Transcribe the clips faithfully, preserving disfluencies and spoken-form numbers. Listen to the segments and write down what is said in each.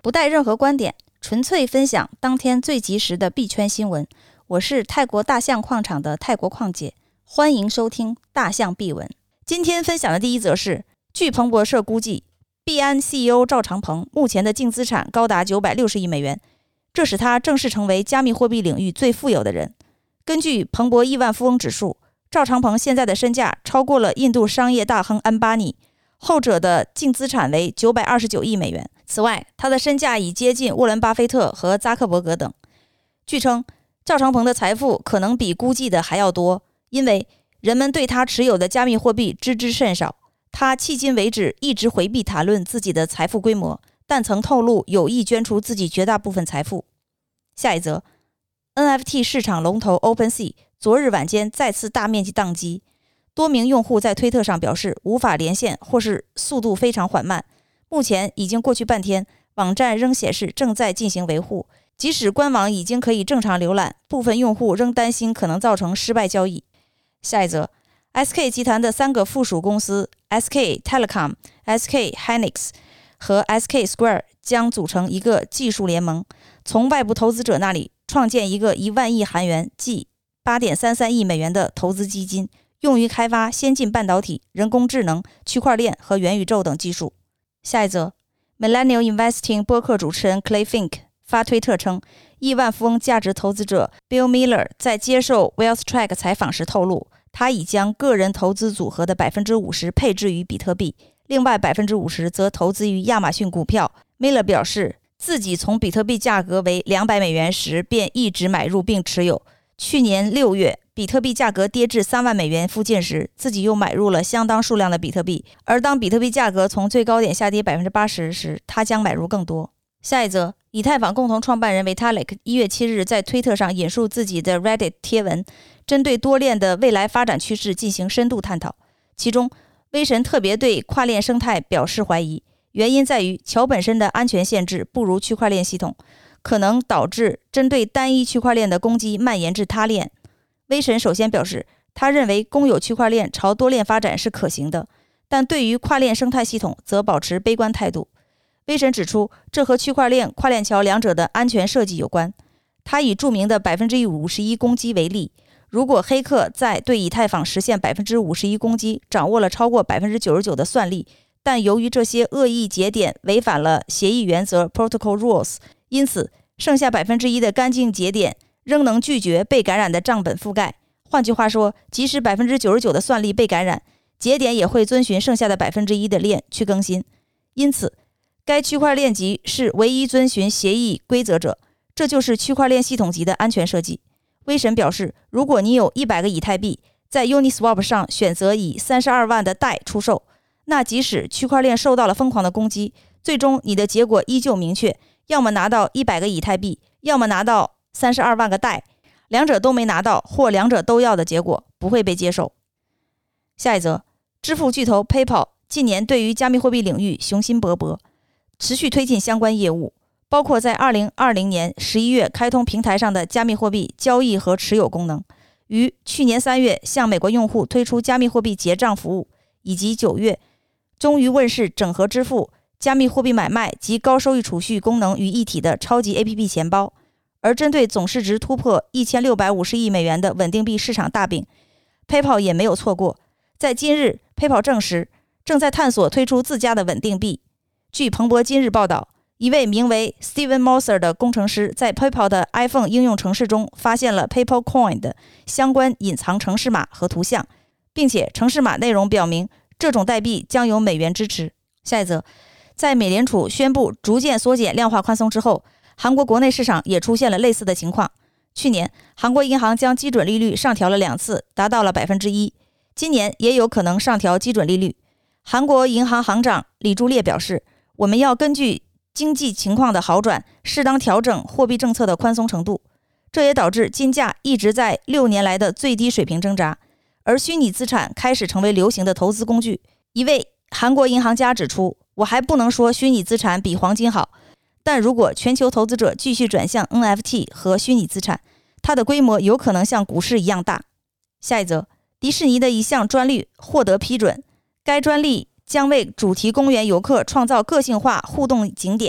不带任何观点，纯粹分享当天最及时的币圈新闻。我是泰国大象矿场的泰国矿姐，欢迎收听大象币文。今天分享的第一则是，据彭博社估计，币安 C E O 赵长鹏目前的净资产高达九百六十亿美元，这使他正式成为加密货币领域最富有的人。根据彭博亿万富翁指数，赵长鹏现在的身价超过了印度商业大亨安巴尼，后者的净资产为九百二十九亿美元。此外，他的身价已接近沃伦·巴菲特和扎克伯格等。据称，赵长鹏的财富可能比估计的还要多，因为人们对他持有的加密货币知之甚少。他迄今为止一直回避谈论自己的财富规模，但曾透露有意捐出自己绝大部分财富。下一则 ，N F T 市场龙头 OpenSea 昨日晚间再次大面积宕机，多名用户在推特上表示无法连线或是速度非常缓慢。目前已经过去半天，网站仍显示正在进行维护。即使官网已经可以正常浏览，部分用户仍担心可能造成失败交易。下一则 ，S K 集团的三个附属公司 S K Telecom、S K Hynix 和 S K Square 将组成一个技术联盟，从外部投资者那里创建一个一万亿韩元即 八点三三亿美元的投资基金，用于开发先进半导体、人工智能、区块链和元宇宙等技术。下一则 ，Millennial Investing 播客主持人 Clay Fink 发推特称，亿万富翁价值投资者 Bill Miller 在接受 Wealth Track 采访时透露，他已将个人投资组合的 百分之五十 配置于比特币，另外 百分之五十 则投资于亚马逊股票。Miller 表示，自己从比特币价格为两百美元时便一直买入并持有。去年六月，比特币价格跌至三万美元附近时，自己又买入了相当数量的比特币，而当比特币价格从最高点下跌 百分之八十 时，他将买入更多。下一则，以太坊共同创办人 Vitalik 一月七日在推特上引述自己的 Reddit 贴文，针对多链的未来发展趋势进行深度探讨。其中，威神特别对跨链生态表示怀疑，原因在于桥本身的安全限制不如区块链系统，可能导致针对单一区块链的攻击蔓延至他链。威神首先表示，他认为公有区块链朝多链发展是可行的，但对于跨链生态系统则保持悲观态度。威神指出，这和区块链、跨链桥两者的安全设计有关。他以著名的 百分之五十一 攻击为例，如果黑客在对以太坊实现 百分之五十一 攻击，掌握了超过 百分之九十九 的算力，但由于这些恶意节点违反了协议原则 Protocol Rules， 因此剩下 百分之一 的干净节点仍能拒绝被感染的账本覆盖。换句话说，即使 百分之九十九 的算力被感染，节点也会遵循剩下的 百分之一 的链去更新。因此，该区块链级是唯一遵循协议规则者，这就是区块链系统级的安全设计。威神表示，如果你有一百个以太币，在 Uniswap 上选择以三十二万的代出售，那即使区块链受到了疯狂的攻击，最终你的结果依旧明确，要么拿到一百个以太币，要么拿到三十二万个代，两者都没拿到或两者都要的结果不会被接受。下一则，支付巨头 PayPal 近年对于加密货币领域雄心勃勃，持续推进相关业务，包括在二零二零年十一月开通平台上的加密货币交易和持有功能，于去年三月向美国用户推出加密货币结账服务，以及九月终于问世整合支付、加密货币买卖及高收益储蓄功能于一体的超级 A P P 钱包。而针对总市值突破一千六百五十亿美元的稳定币市场大饼， PayPal 也没有错过。在今日， PayPal 证实正在探索推出自家的稳定币。据彭博今日报道，一位名为 Steven Moser 的工程师在 PayPal 的 iPhone 应用程式中发现了 PayPal Coin 的相关隐藏程式码和图像，并且程式码内容表明这种代币将有美元支持。下一则，在美联储宣布逐渐缩减量化宽松之后，韩国国内市场也出现了类似的情况。去年，韩国银行将基准利率上调了两次，达到了 百分之一。今年也有可能上调基准利率。韩国银行行长李柱烈表示，我们要根据经济情况的好转，适当调整货币政策的宽松程度。这也导致金价一直在六年来的最低水平挣扎，而虚拟资产开始成为流行的投资工具。一位韩国银行家指出，我还不能说虚拟资产比黄金好，但如果全球投资者继续转向 N F T 和虚拟资产，它的规模有可能像股市一样大。下一则，迪士尼的一项专利获得批准，该专利将为主题公园游客创造个性化互动景点，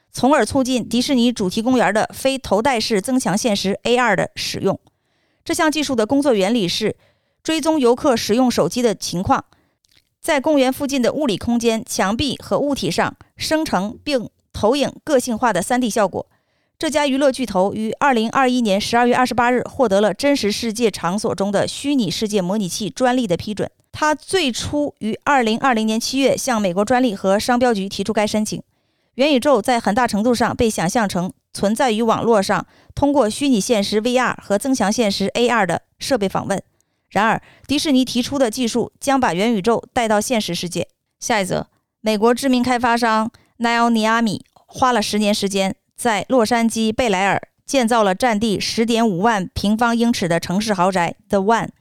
从而促进迪士尼主题公园的非头戴式增强现实 A R 的使用。这项技术的工作原理是追踪游客使用手机的情况，在公园附近的物理空间、墙壁和物体上生成并投影个性化的 三 D 效果。这家娱乐巨头于二零二一年十二月二十八日获得了真实世界场所中的虚拟世界模拟器专利的批准。它最初于二零二零年七月向美国专利和商标局提出该申请。元宇宙在很大程度上被想象成存在于网络上，通过虚拟现实 V R 和增强现实 A R 的设备访问。然而，迪士尼提出的技术将把元宇宙带到现实世界。下一则，美国知名开发商 Nile Niami 花了十年时间，在洛杉矶贝莱尔建造了占地 十点五万平方英尺的城市豪宅 The One。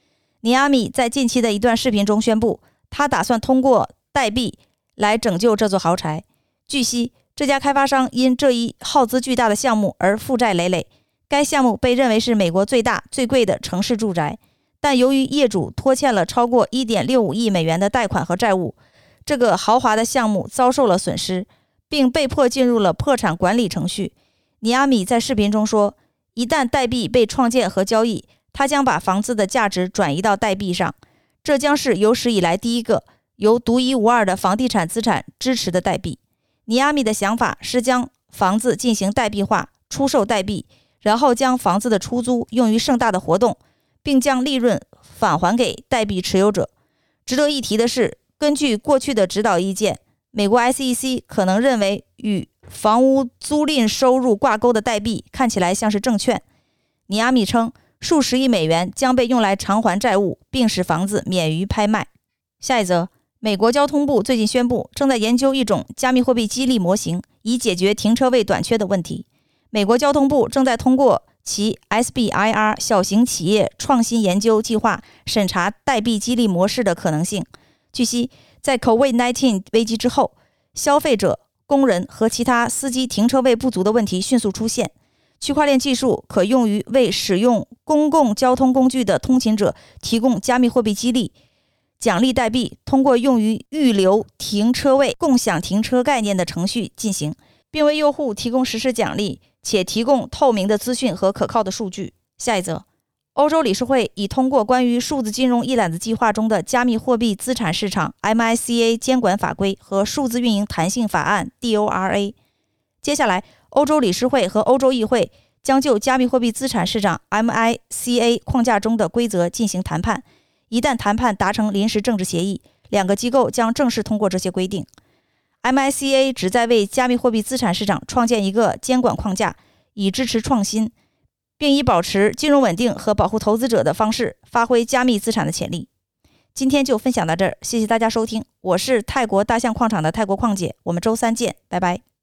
Niami 在近期的一段视频中宣布，他打算通过代币来拯救这座豪宅。据悉，这家开发商因这一耗资巨大的项目而负债累累。该项目被认为是美国最大、最贵的城市住宅，但由于业主拖欠了超过 一点六五亿美元的贷款和债务，这个豪华的项目遭受了损失，并被迫进入了破产管理程序。尼亚米在视频中说，一旦代币被创建和交易，他将把房子的价值转移到代币上，这将是有史以来第一个由独一无二的房地产资产支持的代币。尼亚米的想法是将房子进行代币化，出售代币，然后将房子的出租用于盛大的活动，并将利润返还给代币持有者。值得一提的是，根据过去的指导意见，美国 S E C 可能认为与房屋租赁收入挂钩的代币看起来像是证券。尼亚米称，数十亿美元将被用来偿还债务，并使房子免于拍卖。下一则，美国交通部最近宣布，正在研究一种加密货币激励模型，以解决停车位短缺的问题。美国交通部正在通过其 S B I R 小型企业创新研究计划审查代币激励模式的可能性。据悉，在 COVID 十九 危机之后，消费者、工人和其他司机停车位不足的问题迅速出现。区块链技术可用于为使用公共交通工具的通勤者提供加密货币激励。奖励代币通过用于预留停车位、共享停车概念的程序进行，并为用户提供实时奖励，且提供透明的资讯和可靠的数据。下一则，欧洲理事会已通过关于数字金融一揽子计划中的加密货币资产市场 M I C A 监管法规和数字运营弹性法案 D O R A。 接下来，欧洲理事会和欧洲议会将就加密货币资产市场 M I C A 框架中的规则进行谈判。一旦谈判达成临时政治协议，两个机构将正式通过这些规定。M I C A 旨在为加密货币资产市场创建一个监管框架，以支持创新，并以保持金融稳定和保护投资者的方式发挥加密资产的潜力。今天就分享到这儿，谢谢大家收听，我是泰国大象矿场的泰国矿姐，我们周三见，拜拜。